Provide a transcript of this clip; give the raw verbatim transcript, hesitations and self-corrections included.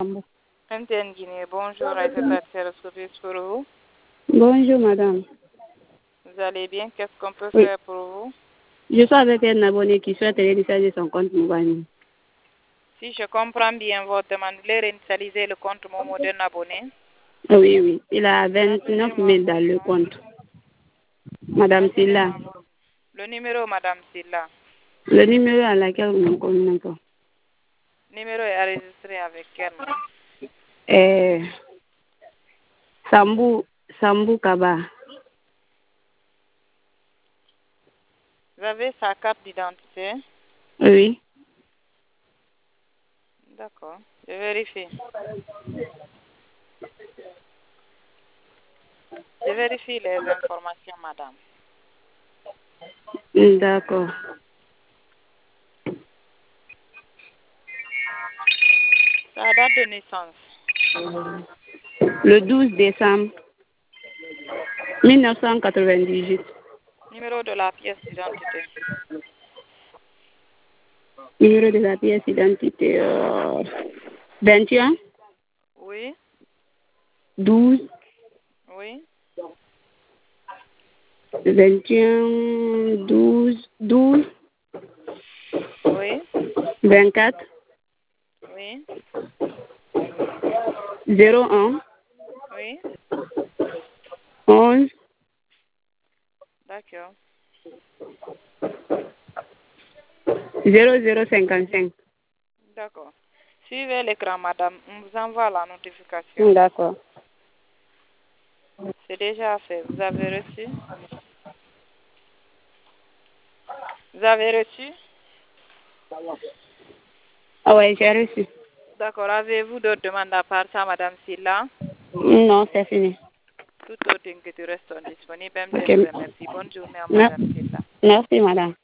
M T N Guinée, bonjour, Aïssata service pour vous. Bonjour, madame. Vous allez bien? Qu'est-ce qu'on peut oui. faire pour vous? Je suis avec un abonné qui souhaite réinitialiser son compte mobile. Si je comprends bien votre demande, vous voulez réinitialiser le compte Momo d'un abonné? Oui, oui. Il a vingt-neuf mille dans le compte. Madame Silla. Le numéro, Madame Silla. Le numéro à laquelle nous communiquons. Le numéro est enregistré avec quel nom? Eh, Sambou, Sambou Kaba. Vous avez sa carte d'identité? Oui. D'accord. Je vérifie. Je vérifie les informations, madame. D'accord. Sa date de naissance? Le douze décembre mille neuf cent quatre-vingt-dix-huit. Numéro de la pièce d'identité? Numéro de la pièce d'identité euh, vingt et un. Oui. douze. Oui. vingt et un, douze, douze. Oui. vingt-quatre. Oui. zéro un. Oui. onze. D'accord. zéro zéro cinquante-cinq. D'accord. Suivez l'écran, madame. On vous envoie la notification. D'accord. C'est déjà fait. Vous avez reçu? Vous avez reçu? Ah ouais, j'ai reçu. D'accord. Avez-vous d'autres demandes à part ça, madame Silla? Non, c'est fini. Tout autre inquiétude reste disponible. Okay. Merci. Bonne journée à madame Silla. Merci, madame.